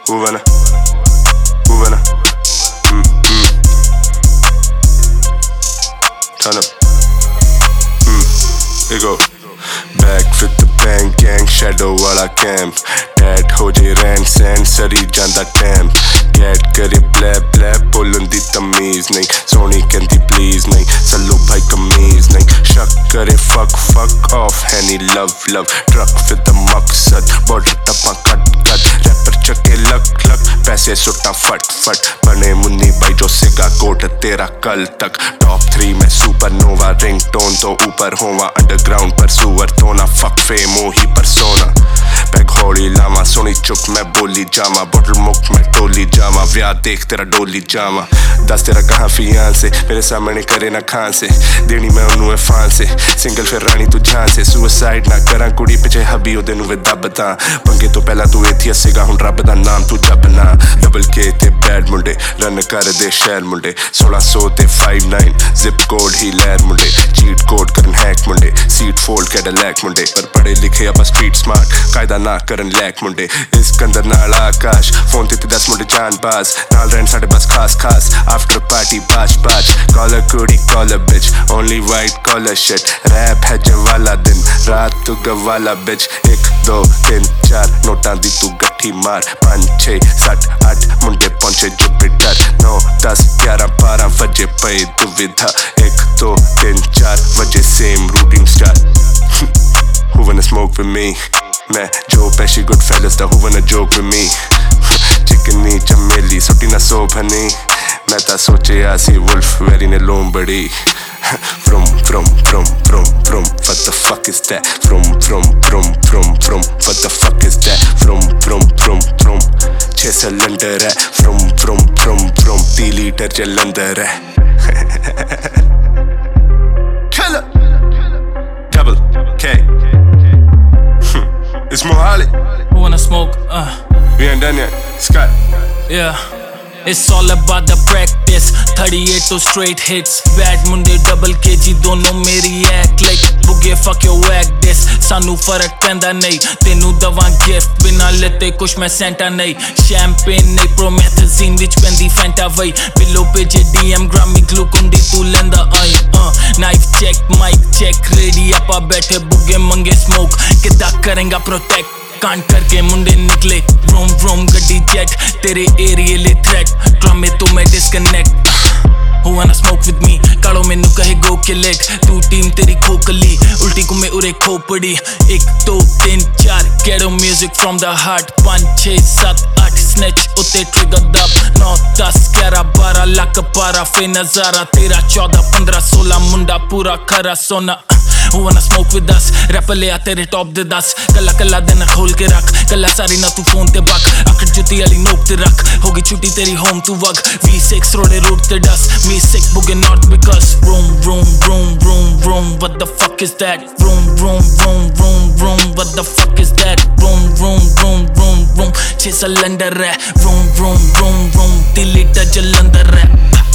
Uvana. Turn up. Here go. Back with the bang gang, shadow wala camp. Tat ho je ran sand, sari janda tam. Get kare blab blab, bolan di tamiz nahi. Soni kendi please nahi, sallo bhai kameez nahi. Shak kare fuck off, henny love. Truck with the maqsad, border tappa cut. Rapper chake luck, paise sutta fat. Bane munni bhai jo siga कोट तेरा कल तक top 3 में supernova ringtone तो ऊपर होवा underground पर सुअर तो ना फक फेम ही परसोना पैग हौली लामा सोनी चुप मैं बोली जामा बोतल मुक मैं टोली जामा व्याह देख तेरा डोली जामा दस तेरा कहाँ फियांसे मेरे सामने करे ना खान से देनी मैं उन्हें फान से सिंगल फिर रानी तू जान से सुसाइड ना करा कुड़ी पिछे हबी ओदे नु वे दबदा पंगे तो पहला तू एथियस सेगा हुन रब दा नाम तू जपना डबल के ते बैड मुंडे रन कर दे शहर मुंडे 1600 ते 59 जिप कोड ही लैर मुंडे चीट कोड करन हैक मुंडे सीट फोल्ड कैडिलैक मुंडे पर पढ़े लिखे अब स्ट्रीट स्मार्ट कायदा ना करन लैक मुंडे इस कंदर नाल आकाश फोन ते 10 मुंडे जान बाज नाल रहन साडे बस खास आफ्टर पार्टी बाज कॉलर कुड़ी कॉलर बिच only white collar shit rap है जवाला दिन रात तू गवाला बिच 1 2 3 4 नोटां दी तू गट्ठी मार 5 6 7 8 मुंडे पहुंचे जुपिटर 9 10 11 12 बजे पे दुविधा 1 2 3 4 बजे same routine start Who wanna smoke with me? मैं जो पैशी good fellas दा who wanna joke with me? चिकनी चमेली सुटी ना सोभनी मैं ता सोचे आसी वुल्फ वेरी ने लोमबड़ी Vroom what the fuck is that? Vroom what the fuck is that? Vroom 6 cylinder है Vroom 3 लीटर जलंधर है Killer Double K It's Mohali. Who wanna smoke? We ain't done yet. Scott. Yeah. It's all about the practice 38 to straight hits Bad munde double kg dono meri act like Boogie fuck your whack this Sanu farak penda nahi Tenu dawan gift Bina lete kush main Santa nahi Champagne nahi promethazine Vich pendi Fanta vai Below page DM Grammy glucondi tu lenda ai Knife check mic check Ready apa baithe boogie mange smoke Kida karenga protect कांड करके मुंडे निकले vroom गड्डी jet तेरे area ले threat ड्रमे तो मैं disconnect Who wanna smoke with me? कालो मैनू कहे go kill it तू टीम तेरी खोखली उल्टी को मैं उरे खोपड़ी 1 2 3 4 ghetto music from the heart 5 6 7 8 snitch उते trigger dub 9 10 11 12 लाख पारा फे नजारा तेरा 14 15 16 मुंडा पूरा खरा सोना Who wanna smoke with us? Rapper ले आ तेरे top दे 10 कला दिन खोल के रख कला सारी ना तू फोन ते बक आकड़ जुती वाली नोक ते रख होगी छुट्टी तेरी home तू वग V6 रोडे रूट ते डस Me sick boogie not because Vroom what the fuck is that? Vroom what the fuck is that? Vroom 6 cylinder है Vroom 3 लीटर जलंधर है